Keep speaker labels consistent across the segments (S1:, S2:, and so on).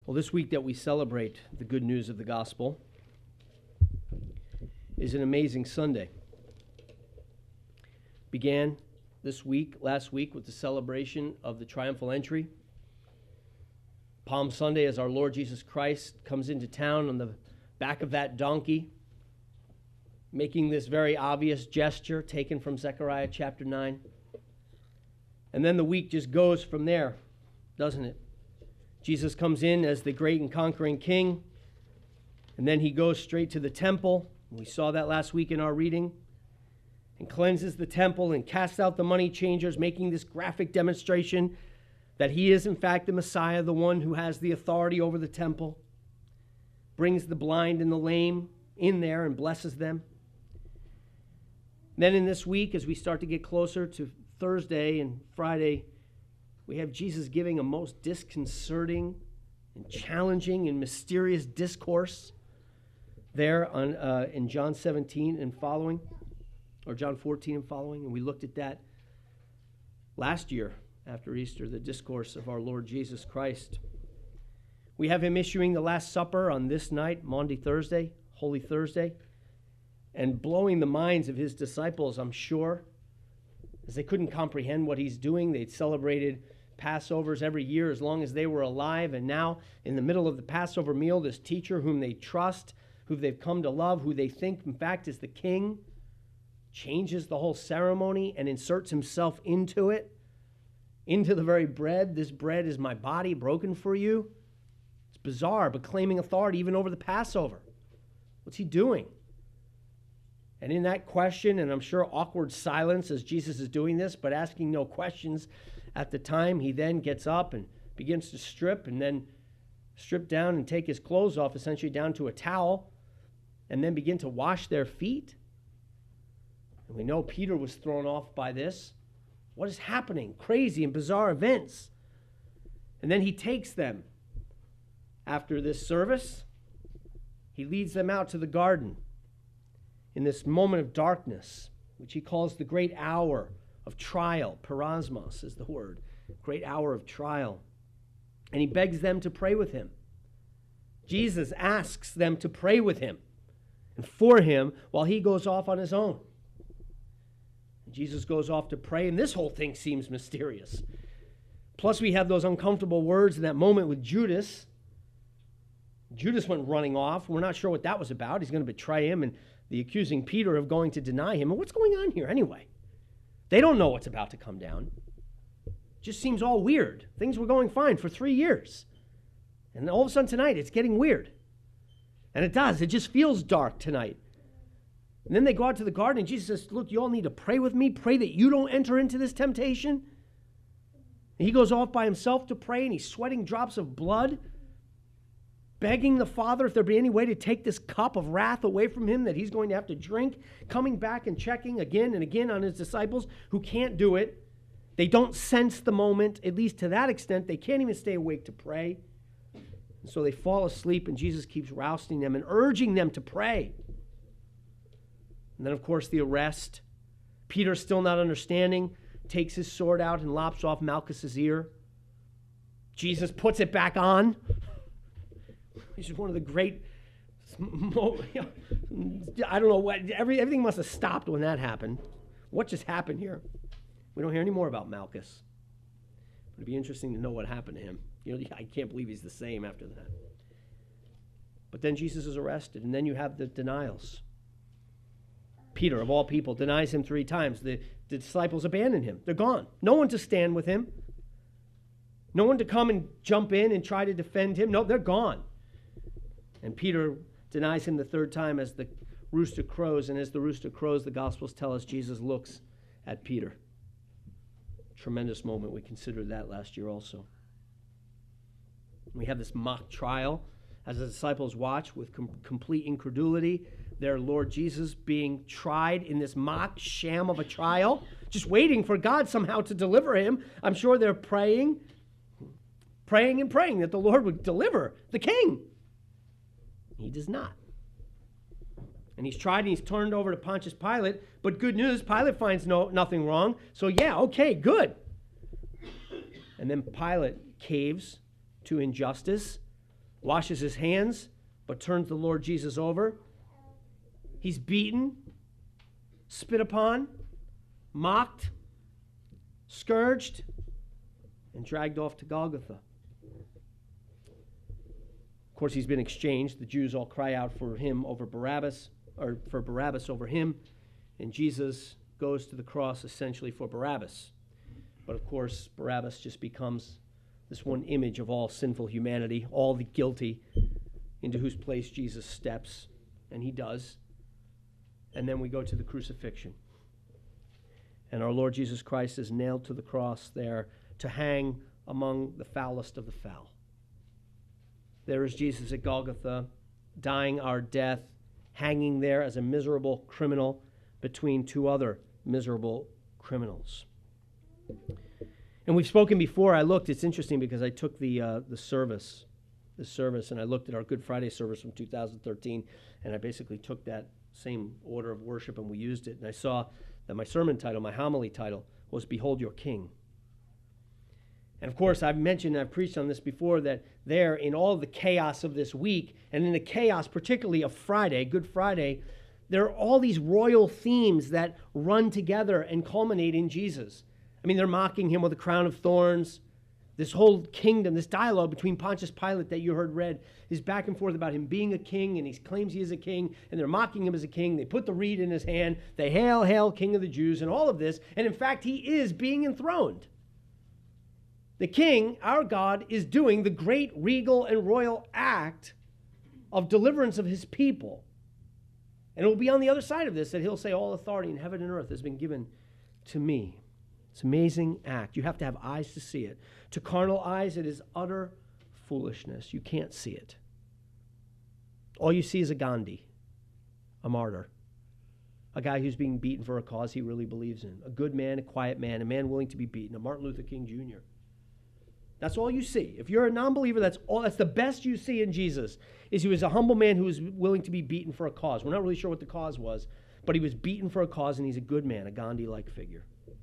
S1: Well, this week that we celebrate the good news of the gospel is an amazing Sunday. Began last week, with the celebration of the triumphal entry. Palm Sunday, as our Lord Jesus Christ comes into town on the back of that donkey, making this very obvious gesture taken from Zechariah chapter 9. And then the week just goes from there, doesn't it? Jesus comes in as the great and conquering king, and then he goes straight to the temple. We saw that last week in our reading, and cleanses the temple and casts out the money changers, making this graphic demonstration that he is in fact the Messiah, the one who has the authority over the temple. Brings the blind and the lame in there and blesses them. Then in this week, as we start to get closer to Thursday and Friday, we have Jesus giving a most disconcerting and challenging and mysterious discourse there in John 17 and following, or John 14 and following. And we looked at that last year after Easter, the discourse of our Lord Jesus Christ. We have him issuing the Last Supper on this night, Maundy Thursday, Holy Thursday, and blowing the minds of his disciples, I'm sure, as they couldn't comprehend what he's doing. They'd celebrated Passovers every year as long as they were alive, and now in the middle of the Passover meal, this teacher whom they trust, who they've come to love, who they think in fact is the king, changes the whole ceremony and inserts himself into it, into the very bread. This bread is my body broken for you. It's bizarre, but claiming authority even over the Passover. What's he doing? And in that question, and I'm sure awkward silence as Jesus is doing this, but asking no questions at the time, he then gets up and begins to strip, and then strip down and take his clothes off, essentially down to a towel, and then begin to wash their feet. And we know Peter was thrown off by this. What is happening? Crazy and bizarre events. And then he takes them after this service. He leads them out to the garden in this moment of darkness, which he calls the great hour of trial. Parasmos is the word. Great hour of trial. And he begs them to pray with him. Jesus asks them to pray with him and for him while he goes off on his own. And Jesus goes off to pray, and this whole thing seems mysterious. Plus we have those uncomfortable words in that moment with Judas. Judas went running off. We're not sure what that was about. He's going to betray him, and the accusing Peter of going to deny him. And what's going on here anyway? They don't know what's about to come down. Just seems all weird. Things were going fine for 3 years. And all of a sudden tonight, it's getting weird. And it does. It just feels dark tonight. And then they go out to the garden, and Jesus says, look, you all need to pray with me. Pray that you don't enter into this temptation. And he goes off by himself to pray, and he's sweating drops of blood, begging the Father if there be any way to take this cup of wrath away from him that he's going to have to drink, coming back and checking again and again on his disciples who can't do it. They don't sense the moment, at least to that extent. They can't even stay awake to pray. And so they fall asleep, and Jesus keeps rousing them and urging them to pray. And then, of course, the arrest. Peter, still not understanding, takes his sword out and lops off Malchus's ear. Jesus puts it back on. This is one of the great, I don't know what, everything must have stopped when that happened. What just happened here? We don't hear any more about Malchus. But it'd be interesting to know what happened to him. I can't believe he's the same after that. But then Jesus is arrested, and then you have the denials. Peter, of all people, denies him 3 times. The disciples abandon him. They're gone. No one to stand with him. No one to come and jump in and try to defend him. No, they're gone. And Peter denies him the 3rd time as the rooster crows. And as the rooster crows, the Gospels tell us Jesus looks at Peter. Tremendous moment. We considered that last year also. We have this mock trial as the disciples watch with complete incredulity their Lord Jesus being tried in this mock sham of a trial, just waiting for God somehow to deliver him. I'm sure they're praying that the Lord would deliver the king. He does not. And he's tried and he's turned over to Pontius Pilate. But good news, Pilate finds nothing wrong. So yeah, okay, good. And then Pilate caves to injustice washes his hands, but turns the Lord Jesus over. He's beaten, spit upon, mocked, scourged, and dragged off to Golgotha. Of course, he's been exchanged. The Jews all cry out for him over Barabbas, or for Barabbas over him, and Jesus goes to the cross essentially for Barabbas. But of course, Barabbas just becomes this one image of all sinful humanity, all the guilty, into whose place Jesus steps, and he does. And then we go to the crucifixion. And our Lord Jesus Christ is nailed to the cross there to hang among the foulest of the foul. There is Jesus at Golgotha, dying our death, hanging there as a miserable criminal between two other miserable criminals. And we've spoken before. I looked. It's interesting because I took the service, and I looked at our Good Friday service from 2013, and I basically took that same order of worship and we used it. And I saw that my sermon title, my homily title, was "Behold Your King." And of course, I've preached on this before, that there, in all the chaos of this week, and in the chaos particularly of Friday, Good Friday, there are all these royal themes that run together and culminate in Jesus. I mean, they're mocking him with a crown of thorns. This whole kingdom, this dialogue between Pontius Pilate that you heard read is back and forth about him being a king, and he claims he is a king, and they're mocking him as a king. They put the reed in his hand. They hail, hail, King of the Jews, and all of this. And in fact, he is being enthroned. The king, our God, is doing the great regal and royal act of deliverance of his people. And it will be on the other side of this that he'll say, all authority in heaven and earth has been given to me. It's an amazing act. You have to have eyes to see it. To carnal eyes, it is utter foolishness. You can't see it. All you see is a Gandhi, a martyr, a guy who's being beaten for a cause he really believes in, a good man, a quiet man, a man willing to be beaten, a Martin Luther King Jr. That's all you see. If you're a non-believer, that's the best you see in Jesus, is he was a humble man who was willing to be beaten for a cause. We're not really sure what the cause was, but he was beaten for a cause, and he's a good man, a Gandhi-like figure.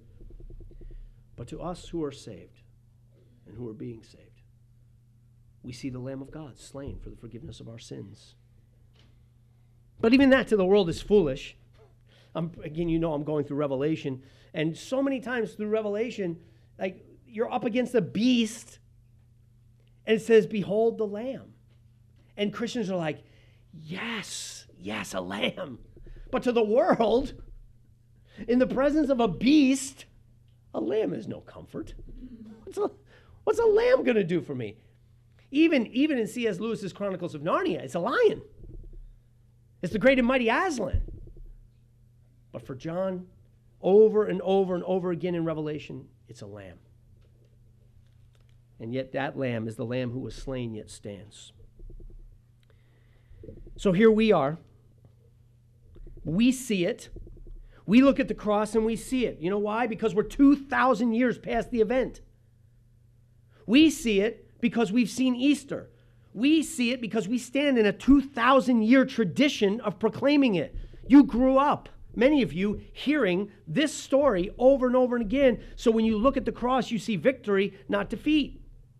S1: But to us who are saved and who are being saved, we see the Lamb of God slain for the forgiveness of our sins. But even that to the world is foolish. I'm going through Revelation, and so many times through Revelation, like, you're up against a beast, and it says, "Behold the Lamb." And Christians are like, yes, a lamb. But to the world, in the presence of a beast, a lamb is no comfort. What's a lamb going to do for me? Even in C.S. Lewis's Chronicles of Narnia, it's a lion. It's the great and mighty Aslan. But for John, over and over and over again in Revelation, it's a lamb. And yet that lamb is the lamb who was slain yet stands. So here we are. We see it. We look at the cross and we see it. You know why? Because we're 2,000 years past the event. We see it because we've seen Easter. We see it because we stand in a 2,000-year tradition of proclaiming it. You grew up, many of you, hearing this story over and over and again. So when you look at the cross, you see victory, not defeat.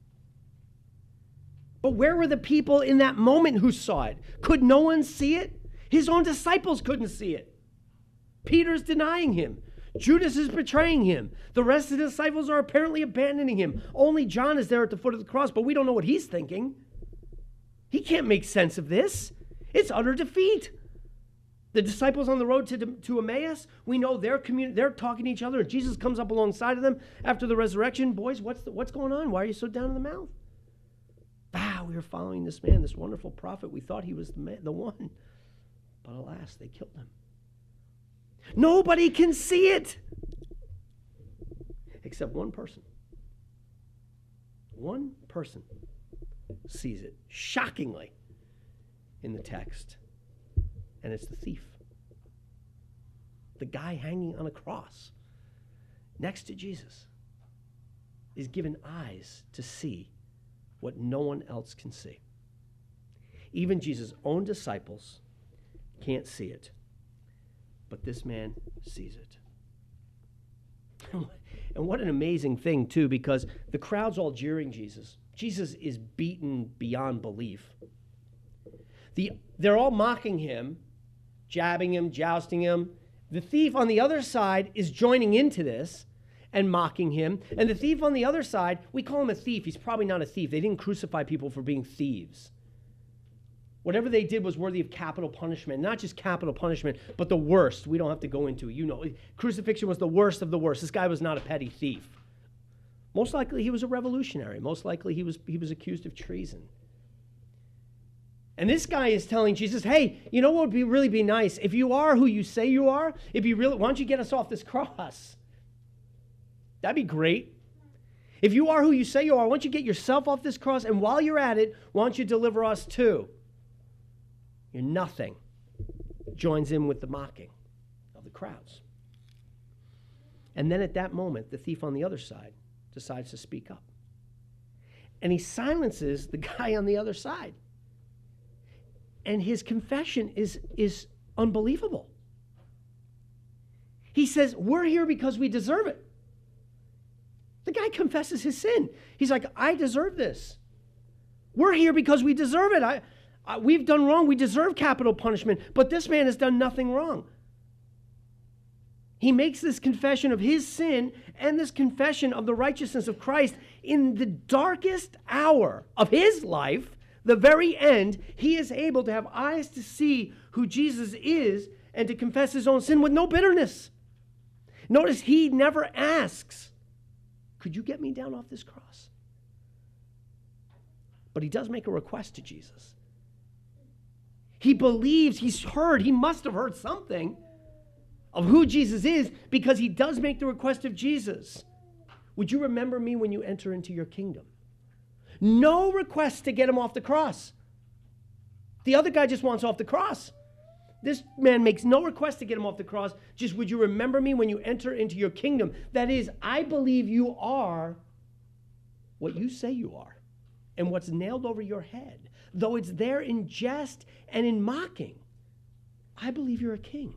S1: But where were the people in that moment who saw it? Could no one see it? His own disciples couldn't see it. Peter's denying him. Judas is betraying him. The rest of the disciples are apparently abandoning him. Only John is there at the foot of the cross, but we don't know what he's thinking. He can't make sense of this. It's utter defeat. The disciples on the road to Emmaus, we know they're talking to each other, and Jesus comes up alongside of them after the resurrection. Boys, what's going on? Why are you so down in the mouth? We were following this man, this wonderful prophet. We thought he was the one. But alas, they killed him. Nobody can see it except one person. One person sees it, shockingly, in the text. And it's the thief. The guy hanging on a cross next to Jesus is given eyes to see what no one else can see. Even Jesus' own disciples can't see it, but this man sees it. And what an amazing thing, too, because the crowd's all jeering Jesus. Jesus is beaten beyond belief. They're all mocking him, jabbing him, jousting him. The thief on the other side is joining into this and mocking him. And the thief on the other side, we call him a thief. He's probably not a thief. They didn't crucify people for being thieves. Whatever they did was worthy of capital punishment. Not just capital punishment, but the worst. We don't have to go into it. You know, crucifixion was the worst of the worst. This guy was not a petty thief. Most likely he was a revolutionary. Most likely he was accused of treason. And this guy is telling Jesus, hey, you know what would really be nice? If you are who you say you are, why don't you get us off this cross? That'd be great. If you are who you say you are, why don't you get yourself off this cross? And while you're at it, why don't you deliver us too? You're nothing. Joins in with the mocking of the crowds. And then at that moment, the thief on the other side decides to speak up. And he silences the guy on the other side. And his confession is unbelievable. He says, we're here because we deserve it. The guy confesses his sin. He's like, I deserve this. We're here because we deserve it. We've done wrong. We deserve capital punishment. But this man has done nothing wrong. He makes this confession of his sin and this confession of the righteousness of Christ in the darkest hour of his life. The very end, he is able to have eyes to see who Jesus is and to confess his own sin with no bitterness. Notice he never asks, could you get me down off this cross? But he does make a request to Jesus. He believes, he must have heard something of who Jesus is because he does make the request of Jesus. Would you remember me when you enter into your kingdom? No request to get him off the cross. The other guy just wants off the cross. This man makes no request to get him off the cross. Just, would you remember me when you enter into your kingdom? That is, I believe you are what you say you are and what's nailed over your head. Though it's there in jest and in mocking, I believe you're a king.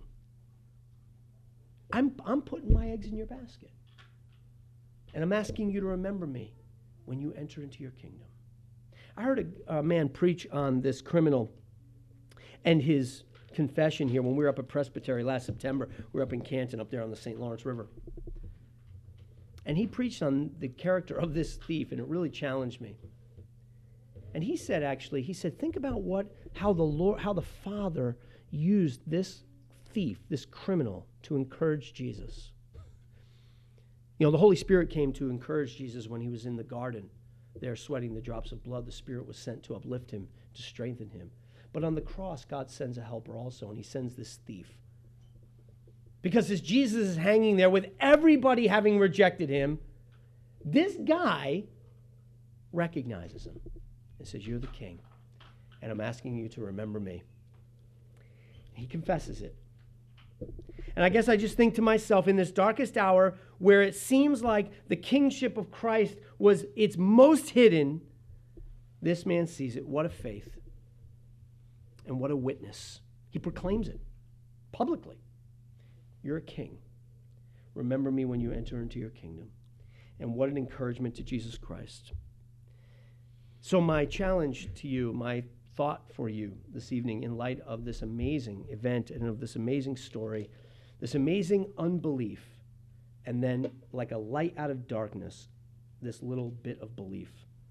S1: I'm putting my eggs in your basket. And I'm asking you to remember me when you enter into your kingdom. I heard a man preach on this criminal and his confession here when we were up at Presbytery last September. We were up in Canton, up there on the St. Lawrence River. And he preached on the character of this thief, and it really challenged me. And he said, think about how the Father used this thief, this criminal, to encourage Jesus. You know, the Holy Spirit came to encourage Jesus when he was in the garden there sweating the drops of blood. The Spirit was sent to uplift him, to strengthen him. But on the cross, God sends a helper also, and he sends this thief. Because as Jesus is hanging there with everybody having rejected him, this guy recognizes him and says, you're the king, and I'm asking you to remember me. He confesses it. And I guess I just think to myself, in this darkest hour where it seems like the kingship of Christ was its most hidden, this man sees it. What a faith. And what a witness. He proclaims it publicly. You're a king. Remember me when you enter into your kingdom. And what an encouragement to Jesus Christ. So my challenge to you, my thought for you this evening in light of this amazing event and of this amazing story, this amazing unbelief, and then like a light out of darkness, this little bit of belief.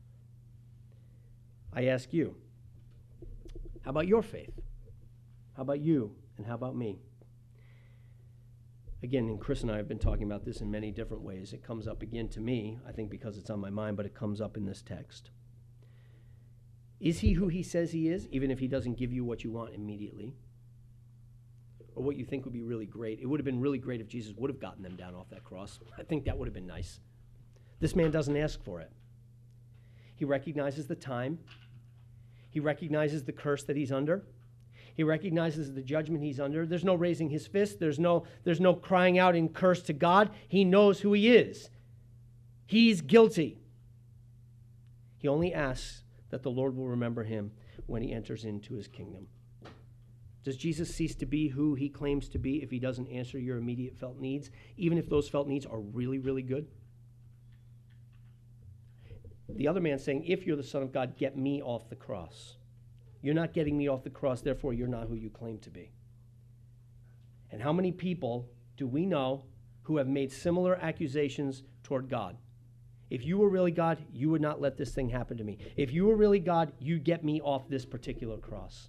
S1: I ask you, how about your faith? How about you, and how about me? Again, and Chris and I have been talking about this in many different ways. It comes up again to me, I think because it's on my mind, but it comes up in this text. Is he who he says he is, even if he doesn't give you what you want immediately? Or what you think would be really great? It would have been really great if Jesus would have gotten them down off that cross. I think that would have been nice. This man doesn't ask for it. He recognizes the time. He recognizes the curse that he's under. He recognizes the judgment he's under. There's no raising his fist. There's no crying out in curse to God. He knows who he is. He's guilty. He only asks that the Lord will remember him when he enters into his kingdom. Does Jesus cease to be who he claims to be if he doesn't answer your immediate felt needs, even if those felt needs are really, really good? The other man saying, if you're the Son of God, get me off the cross. You're not getting me off the cross, therefore you're not who you claim to be. And how many people do we know who have made similar accusations toward God? If you were really God, you would not let this thing happen to me. If you were really God, you'd get me off this particular cross.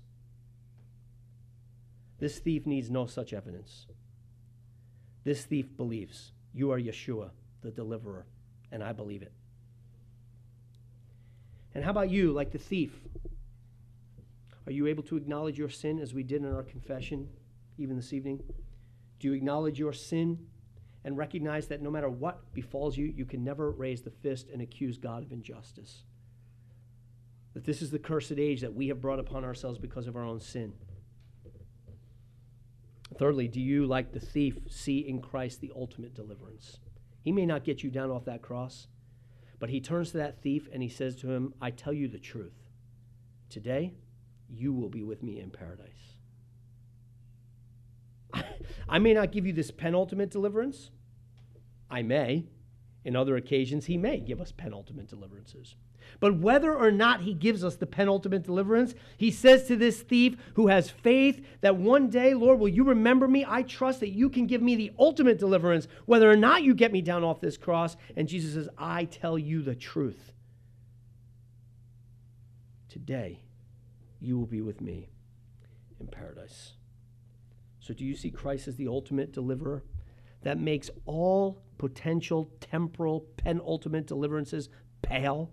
S1: This thief needs no such evidence. This thief believes you are Yeshua, the deliverer, and I believe it. And how about you, like the thief? Are you able to acknowledge your sin as we did in our confession even this evening? Do you acknowledge your sin and recognize that no matter what befalls you, you can never raise the fist and accuse God of injustice? That this is the cursed age that we have brought upon ourselves because of our own sin. Thirdly, do you, like the thief, see in Christ the ultimate deliverance? He may not get you down off that cross, but he turns to that thief and he says to him, I tell you the truth. Today, you will be with me in paradise. I may not give you this penultimate deliverance. I may. In other occasions, he may give us penultimate deliverances. But whether or not he gives us the penultimate deliverance, he says to this thief who has faith that one day, Lord, will you remember me? I trust that you can give me the ultimate deliverance, whether or not you get me down off this cross. And Jesus says, I tell you the truth. Today, you will be with me in paradise. So do you see Christ as the ultimate deliverer? That makes all potential temporal penultimate deliverances pale.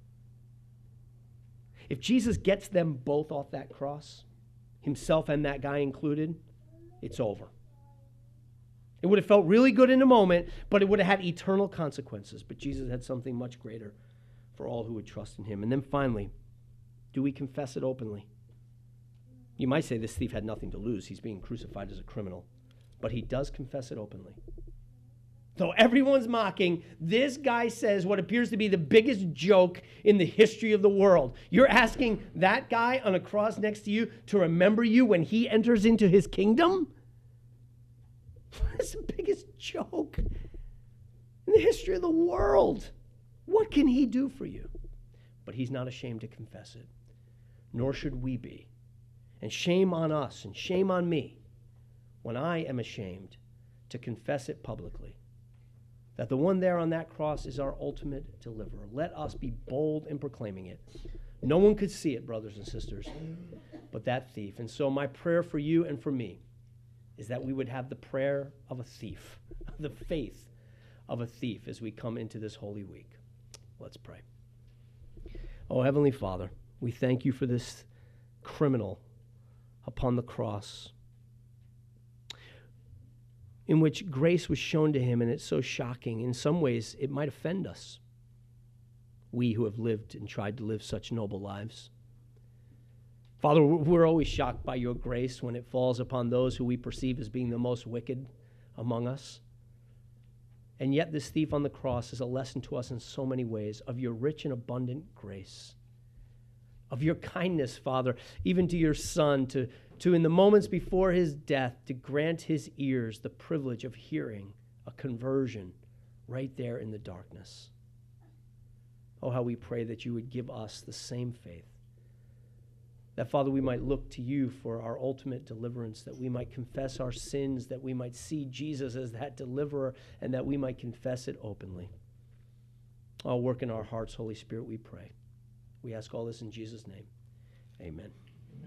S1: If Jesus gets them both off that cross, himself and that guy included, it's over. It would have felt really good in a moment, but it would have had eternal consequences. But Jesus had something much greater for all who would trust in him. And then finally, do we confess it openly? You might say this thief had nothing to lose. He's being crucified as a criminal. But he does confess it openly. Though everyone's mocking, this guy says what appears to be the biggest joke in the history of the world. You're asking that guy on a cross next to you to remember you when he enters into his kingdom? That's the biggest joke in the history of the world. What can he do for you? But he's not ashamed to confess it. Nor should we be. And shame on us and shame on me when I am ashamed to confess it publicly. That the one there on that cross is our ultimate deliverer. Let us be bold in proclaiming it. No one could see it, brothers and sisters, but that thief. And so my prayer for you and for me is that we would have the prayer of a thief, the faith of a thief as we come into this Holy Week. Let's pray. Oh, Heavenly Father, we thank you for this criminal upon the cross, in which grace was shown to him, and it's so shocking. In some ways, it might offend us, we who have lived and tried to live such noble lives. Father, we're always shocked by your grace when it falls upon those who we perceive as being the most wicked among us. And yet this thief on the cross is a lesson to us in so many ways of your rich and abundant grace, of your kindness, Father, even to your Son, to in the moments before his death, to grant his ears the privilege of hearing a conversion right there in the darkness. Oh, how we pray that you would give us the same faith, that, Father, we might look to you for our ultimate deliverance, that we might confess our sins, that we might see Jesus as that deliverer, and that we might confess it openly. Oh, work in our hearts, Holy Spirit, we pray. We ask all this in Jesus' name.